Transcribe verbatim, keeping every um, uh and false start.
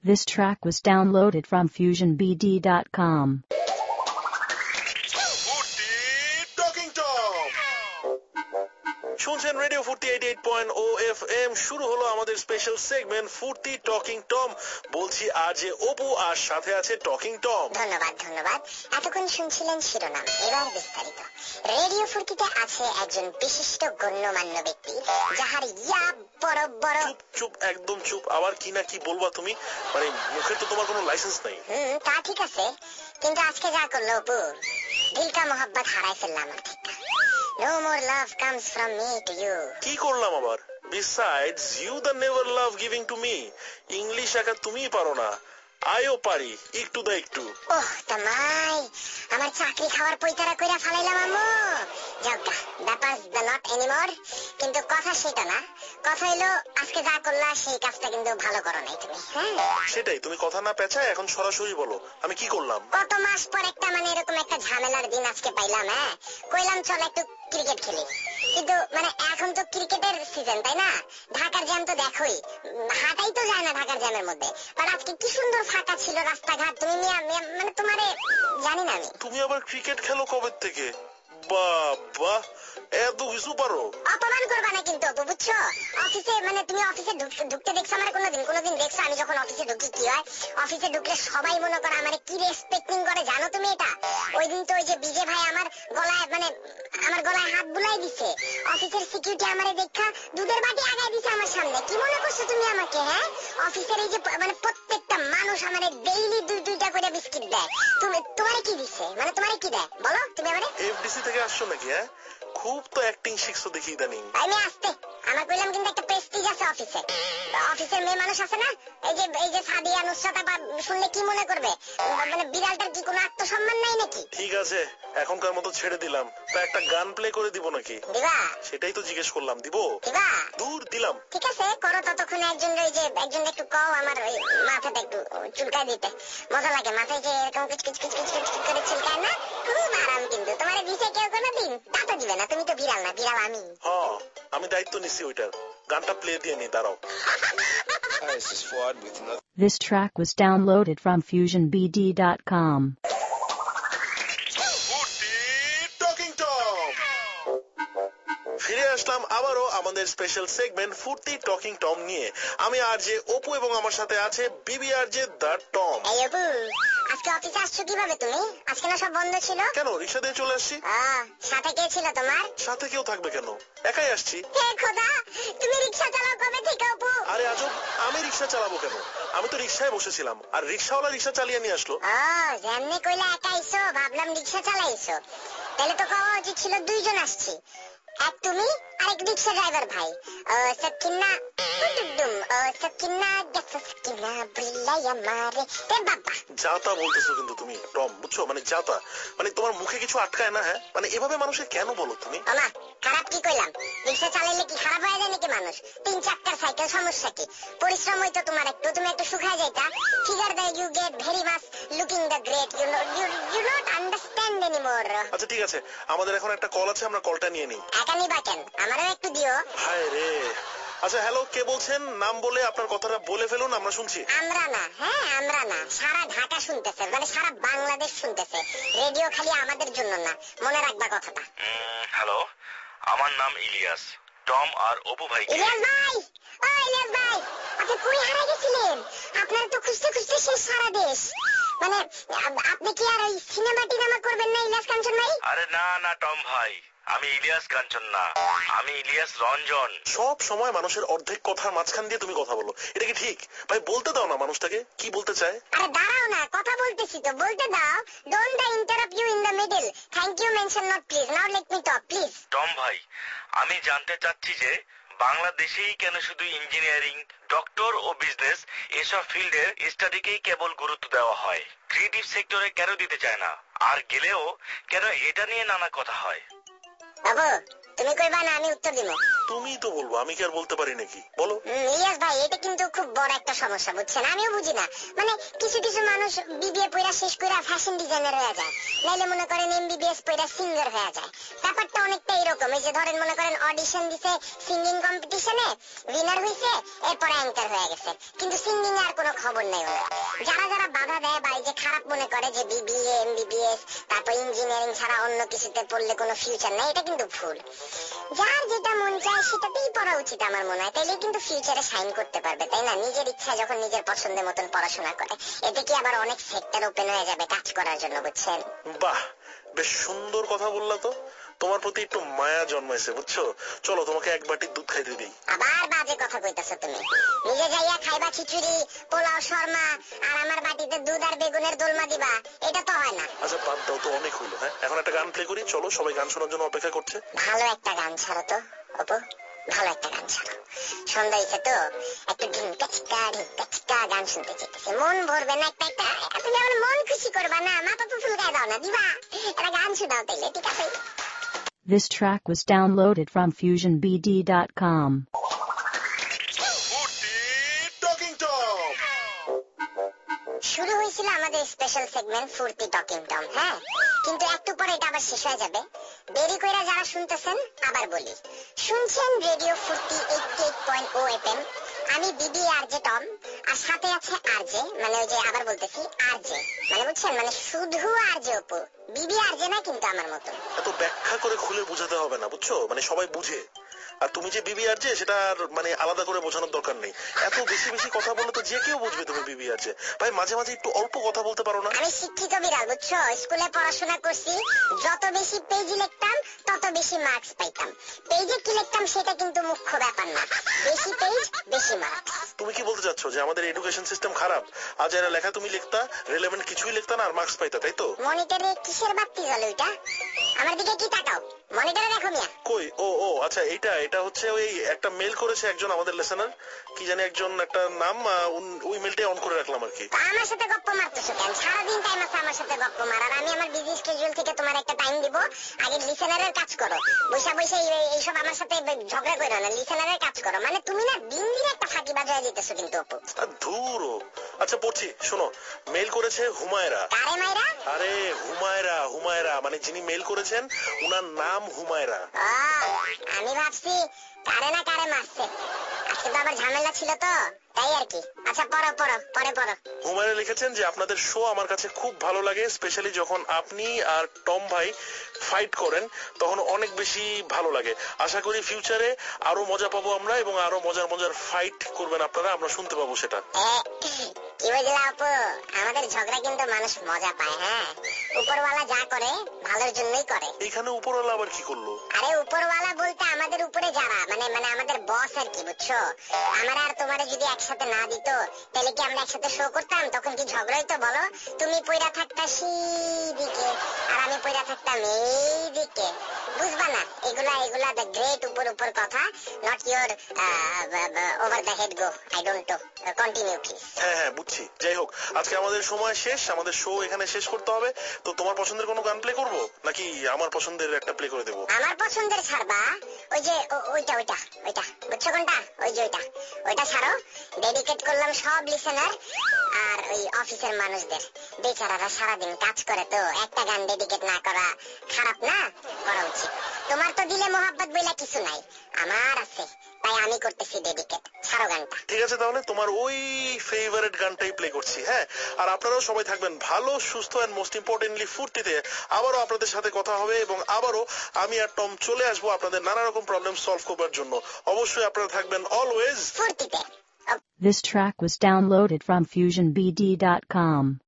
This track was downloaded from fusion b d dot com. শুনছেন radio Foorti eighty eight point O F M. শুরু হলো আমাদের special segment Foorti talking Tom. বলছি আজ অপু আর সাথে আছে টকিং টম। ধন্যবাদ ধন্যবাদ এতক্ষণ শুনছিলেন শিরোনাম, এবার বিস্তারিত। রেডিও ফুর্তিতে আছে একজন বিশিষ্ট গণ্যমান্য ব্যক্তি, যাহার ইয়া বড় বড়। চুপ চুপ একদম চুপ। আবার কি না কি বলবা তুমি? মানে মুখে তো তোমার কোনো লাইসেন্স নাই। হুম তা ঠিক আছে, কিন্তু আজকে যা করলো অপু, দিল কা মোহাব্বত হারাই ফেললাম আমার ঠিক। No more love comes from me to you. কি করলাম আবার? Besides, you the never love giving to me. English একা তুমিই পারো না, আইও পারি একটু দা একটু। ওহ তামাই, আমার চাকরি খাওয়ার পয়তারা কইরা ফালাইলাম আম্মু। জগা ব্যাপার দ্য নট এনিমোর। কিন্তু কথা সেটা না, কথা হইলো আজকে যা করলা সেই কাজটা কিন্তু ভালো করো নাই তুমি। হ্যাঁ সেটাই, তুমি কথা না পেঁচায় এখন সরাসরি বলো আমি কি করলাম। কত মাস পর একটা মানে এরকম একটা ঝামেলার দিন আজকে পাইলাম। হ্যাঁ কইলাম চল একটু ক্রিকেট খেলি, কিন্তু মানে এখন তো ক্রিকেটের সিজন তাই না? ঢাকার জ্যাম তো দেখোই, হাঁটাই তো যায় না ঢাকার জ্যামের মধ্যে। আর আজকে কি সুন্দর ফাঁকা ছিল রাস্তাঘাট। তুমি মানে তোমারে জানি না আমি। তুমি আবার ক্রিকেট খেলো কবে থেকে? বাবা এত কিছু পারো। অপমান করবা না কিন্তু অপু, বুঝছো? অফিসে মানে তুমি অফিসে ঢুকতে দেখছো আমার কোনোদিন? কোনোদিন দেখছো আমি যখন অফিসে ঢুকি কি হয়? অফিসে ঢুকলে সবাই মনে করে আমার কি রেসপেক্টিং করে, জানো তুমি এটা? ওই দিন তো ওই যে বিজে ভাই আমার গলায় মানে আমার গলায় হাত বুলাই দিছে। অফিসের সিকিউরিটি আমারে দেখা দুধের বাটি আগায় দিছে আমার সামনে। কি মনে করছো তুমি আমাকে? হ্যাঁ অফিসের এই যে মানে প্রত্যেকটা মানুষ আমারে ডেইলি দুই দুইটা করে বিস্কিট দেয়। তুমি তোমারে কি দিছে? মানে তোমারে কি দেয় বলো তুমি আমারে? এফডিসি থেকে আসছো নাকি? হ্যাঁ খুব তো অ্যাক্টিং শিখছো দেখি ইদানিং। আমি আসতে আমার কইলাম কিন্তু একটা প্রেস্টিজ আছে অফিসে। অফিসের মেয়ে মানুষ আছে না, এই যে এই যে সাদিয়া নুসরাত আপা শুনলে কি মনে করবে? মানে বিড়ালটার কি কোনো আত্মসম্মান নাই নাকি? ঠিক আছে এখনকার মতো ছেড়ে দিলাম, তা একটা গান প্লে করে দিব নাকি? দিবা? সেটাই তো জিজ্ঞেস করলাম। দিব? দিবা? দূর দিলাম। ঠিক আছে করো, ততক্ষণে একজন ওই যে একজন একটু কও আমার ওই মাথাটা একটু চুলকায় দিতে। মজা লাগে মাথায় যে এরকম কিচ কিচ কিচ কিচ কিচ করে চুলকায় না, খুব আরাম। কিন্তু তোমার দিছে কেউ কোনোদিন? তা তো দিবে না, তুমি তো বিড়াল না, বিড়াল আমি। হ্যাঁ আমি দায়িত্ব নিচ্ছি ওইটার। গানটা প্লে দিয়ে নি, দাঁড়াও। This track was downloaded from fusion b d dot com. ফিরে আসলাম আবারও আমাদের special segment Foorti talking Tom নিয়ে। আমি আর যে অপু এবং আমার সাথে আছে বিবি আর যে দা টম। এই অপু, আজকে অফিসে আসছো কিভাবে তুমি? আজকে না সব বন্ধ ছিল? কেন রিক্সা দিয়ে চলে আসছি। সাথে কে ছিল তোমার? সাথে কেউ থাকবে কেন, একাই আসছি। হে খোদা, তুমি রিক্সা চালাও কবে থেকে অপু? আরে আজব, আমি রিক্সা চালাবো কেন? আমি তো রিক্সায় বসেছিলাম আর রিক্সাওয়ালা রিক্সা চালিয়ে নিয়ে আসলো। ও যেমনি কইলা একা আইছো, ভাবলাম রিক্সা চালাইছো। তাহলে তো কওয়া উচিত ছিল দুইজন আসছি, এক তুমি আর এক রিক্সা ড্রাইভার ভাই। ও সকিনা টুডুম, ও সকিনা গেছে সকিনা বিলাই আমারে। তে বাবা যাতা বলতেছো কিন্তু তুমি টম, বুঝছো? মানে যাতা মানে তোমার মুখে কিছু আটকায় না? হ্যাঁ মানে এভাবে মানুষে কেন বলো তুমি? আমা খারাপ কি কইলাম? রিক্সা চালাইলে কি খারাপ হয়ে যায় নাকি মানুষ? তিন চাকার সাইকেল, সমস্যা কি? পরিশ্রম হইতো তোমার একটু, তুমি একটু শুকায় যাইতা। Figure the you get very much looking the great, you know you you not understand anymore. আচ্ছা ঠিক আছে, আমাদের এখন একটা কল আছে, আমরা কলটা নিয়ে নিই। একা নিবা কেন? আমারও একটু দিও। হায় রে। আচ্ছা হ্যালো, কে বলছেন? নাম বলে আপনার কথাটা বলে ফেলুন, আমরা শুনছি। আমরা না, হ্যাঁ আমরা না, সারা ঢাকা শুনতেছে, মানে সারা বাংলাদেশ শুনতেছে। রেডিও খালি আমাদের জন্য না, মনে রাখবা কথাটা। হ্যালো, আমার নাম ইলিয়াস। টম আর অপু ভাই। ইলিয়াস ভাই, ও ইলিয়াস ভাই, আপনি কই হারিয়ে গেছিলেন? আপনার তো খুঁজতে খুঁজতে শেষ সারা দেশ। মানে আপনি কি আর ওই সিনেমা টিনেমা করবেন না ইলিয়াস কাঞ্চন ভাই? আরে না না টম ভাই, আমি ইলিয়াস কাঞ্চন না, আমি ইলিয়াস রঞ্জন। সব সময় মানুষের অর্ধেক কথার মাঝখান দিয়ে তুমি কথা বলো, এটা কি ঠিক? ভাই বলতে দাও না মানুষটাকে কি বলতে চায়। আরে দাঁড়াও না, কথা বলতেছি তো, বলতে দাও। Don't the interrupt you in the middle. Thank you mention not please. Now let me talk please. Tom ভাই, আমি জানতে চাচ্ছি যে বাংলাদেশেই কেন শুধু ইঞ্জিনিয়ারিং, ডক্টর ও বিজনেস এসব ফিল্ডের স্টাডিকেই কেবল গুরুত্ব দেওয়া হয়, ক্রিয়েটিভ সেক্টরে কেন দিতে চায় না? আর গেলেও কেন এটা নিয়ে নানা কথা হয়? বাবু তুমি কইবা না আমি উত্তর দিব? তুমি তো বলবো, আমি কি আর বলতে পারি নাকি? বলো। ইলিয়াস ভাই, এটা কিন্তু খুব বড় একটা সমস্যা, বুঝছেন? আমিও বুঝি না, মানে কিছু কিছু মানুষ বিবিএ পড়া শেষ করে ফ্যাশন ডিজাইনার হয়ে যায়, নাইলে মনে করেন এমবিবিএস পড়া সিঙ্গার হয়ে যায়। ব্যাপারটা অনেকটা এরকম, এই যে ধরেন মনে করেন অডিশন দিছে সিঙ্গিং কম্পিটিশনে, উইনার হইছে, এরপর অ্যাঙ্কার হয়ে গেছে, কিন্তু সিঙ্গিং এর কোনো খবর নাই ওর। যারা যারা বাধা দেয় বা এই যে খারাপ মনে করে যে বিবিএ এমবিবিএস তারপর ইঞ্জিনিয়ারিং ছাড়া অন্য কিছুতে পড়লে কোনো ফিউচার নাই, এটা কিন্তু ভুল। যার যেটা মন চায় সেটাতেই পড়া উচিত আমার মনে হয়, তাইলে কিন্তু ফিউচারে সাইন করতে পারবে, তাই না? নিজের ইচ্ছা যখন নিজের পছন্দের মতন পড়াশোনা করে, এতে কি আবার অনেক সেক্টর ওপেন হয়ে যাবে কাজ করার জন্য, বুঝছেন? বাহ, বেশ সুন্দর কথা বললা তো। তোমার প্রতি একটু মায়া জন্মাইছে, বুঝছো? চলো তোমাকে এক বাটি দুধ খাইতে দিই। আবার বাজে কথা কইতাছো তুমি। নিজে যাইয়া খাইবা খিচুড়ি, পোলাও, শর্মা, আর আমার বাটিতে দুধ আর বেগুনের দোলমা দিবা, এটা তো হয় না। আচ্ছা বাদ দাও তো, অনেক হইলো। হ্যাঁ, এখন একটা গান প্লে করি, চলো। সবাই গান শোনার জন্য অপেক্ষা করছে। ভালো একটা গান ছাড়ো তো অপু, ভালো একটা গান ছাড়ো। সন্ধ্যা হইছে তো, একটু ঢিঙ্কা চিকা ঢিঙ্কা চিকা গান শুনতে চাইতেছে, মন ভরবে না একটা একটা? তুমি আমার মন খুশি করবা না, মাথা তো ফুলকায় দাও না, দিবা একটা গান শোনাও তাইলে, ঠিক আছে? This track was downloaded from fusion b d dot com. শুরু হয়েছিল আমাদের special segment Foorti talking Tom, হ্যাঁ, কিন্তু একটু পরে এটা আবার শেষ হয়ে যাবে। দেরি কইরা যারা শুনতেছেন আবার বলি, শুনছেন radio Foorti eighty eight point O FM. আমি বিবি আরজে টম, আর সাথে আছে আরজে, মানে ওই যে আবার বলতেছি আরজে, মানে বুঝছেন, মানে শুধু আরজে অপু, বিবি আরজে না কিন্তু আমার মতো। এত ব্যাখ্যা করে খুলে বোঝাতে হবে না, বুঝছো? মানে সবাই বুঝে। আর তুমি যে বিবি আরজে সেটা আর মানে আলাদা করে বোঝানোর দরকার নেই। এত বেশি বেশি কথা বলে তো যে কেউ বুঝবে তুমি বিবি আরজে। ভাই মাঝে মাঝে একটু অল্প কথা বলতে পারো না? আমি শিক্ষিত বিড়াল, বুঝছো? স্কুলে পড়াশোনা করছি, যত বেশি পেজ লিখতাম তত বেশি মার্কস পাইতাম। পেজে কি লিখতাম সেটা কিন্তু মুখ্য ব্যাপার না, বেশি পেজ বেশি মার্কস। তুমি কি বলতে চাচ্ছ যে আমাদের এডুকেশন সিস্টেম খারাপ? আজ এরা লেখা তুমি লিখতা, রিলেভেন্ট কিছুই লিখতা না, আর মার্কস পাইতা, তাই তো? মনিটরে কিসের বাতি জ্বলে ওইটা? আমার দিকে কি তাকাও, মনিটরে দেখো মিয়া। কই? ও ও আচ্ছা, এটা এটা হচ্ছে ওই একটা মেল করেছে একজন আমাদের লিসেনার, কি জানি একজন একটা নাম, ওই মেলটাই অন করে রাখলাম আর কি। আমার সাথে গপ্প মারতেছো কেন? সারাদিন টাইম আছে আমার সাথে গপ্প মারার, আমি আমার বিজি স্কেডিউল থেকে তোমার একটা টাইম দিব, আগে লিসেনারের কাজ করো। বৈশা বৈশা এইসব আমার সাথে ঝগড়া করো না, লিসেনারের কাজ করো। মানে তুমি না দিন দিন একটা ফাঁকি বাজায় দিতেছো কিন্তু অপু। ধুর। আচ্ছা পড়ছি, শোনো। মেল করেছে হুমায়রা। কারে মাইরা? আরে হুমায়রা, হুমায়রা মানে যিনি মেল করেছেন উনার নাম হুমায়রা। আমি ভাবছি কারে না কারে মারছে, আজকে তো আবার ঝামেলা ছিল তো, তাই আর কি। আচ্ছা পড়ো পড়ো, পরে পড়ো। হুমায়রা লিখেছেন যে আপনাদের শো আমার কাছে খুব ভালো লাগে, স্পেশালি যখন আপনি আর টম ভাই ফাইট করেন তখন অনেক বেশি ভালো লাগে। আশা করি ফিউচারে আরো মজা পাবো আমরা, এবং আরো মজার মজার ফাইট করবেন আপনারা, আমরা শুনতে পাবো সেটা। কি বুঝলা আপু, আমাদের ঝগড়া কিন্তু মানুষ মজা পায়। হ্যাঁ, উপরওয়ালা যা করে ভালোর জন্যই করে। এখানে উপরওয়ালা আবার কি করলো? আরে উপরওয়ালা বলতে আমাদের উপরে যারা, মানে মানে আমাদের বস আর কি, বুঝছো? আমার আর তোমারে যদি একসাথে না দিত তাহলে কি আমরা একসাথে শো করতাম? তখন কি ঝগড়া হইতো বলো? তুমি পয়রা থাকতা সেই দিকে আর আমি পয়রা থাকতাম এই দিকে, বুঝবা না? এগুলা এগুলা দ্য গ্রেট উপর উপর কথা, not your over the head go. I don't know, continue please. হ্যাঁ হ্যাঁ বুঝছি। যাই হোক, আজকে আমাদের সময় শেষ, আমাদের শো এখানে শেষ করতে হবে। তো তোমার পছন্দের কোনো গান প্লে করবো নাকি আমার পছন্দের একটা প্লে করে দেবো? আমার পছন্দের ছাড়বা, ওই যে ওইটা ওইটা ওইটা বুঝছো কোনটা? ওই যে ওইটা ওইটা ছাড়ো। ডেডিকেট করলাম সব লিসেনার আর ওই অফিসের মানুষদের, বেচারারা সারাদিন কাজ করে, তো একটা গান ডেডিকেট না করা খারাপ না, করা উচিত। তোমার তো দিলে মোহাব্বত বইলা কিছু নাই, আমার আছে, তাই আমি করতেছি ডেডিকেট। ছাড়ো গানটা। ঠিক আছে, তাহলে তোমার ওই ফেভারিট গানটাই প্লে করছি। হ্যাঁ, আর আপনারাও সবাই থাকবেন ভালো, সুস্থ, এন্ড মোস্ট ইম্পর্টেন্টলি ফুর্তিতে। আবারও আপনাদের সাথে কথা হবে, এবং আবারও আমি আর টম চলে আসবো আপনাদের নানা রকম প্রবলেম সলভ করবার জন্য। অবশ্যই আপনারা থাকবেন অলওয়েজ ফুর্তিতে। This track was downloaded from fusion b d dot com.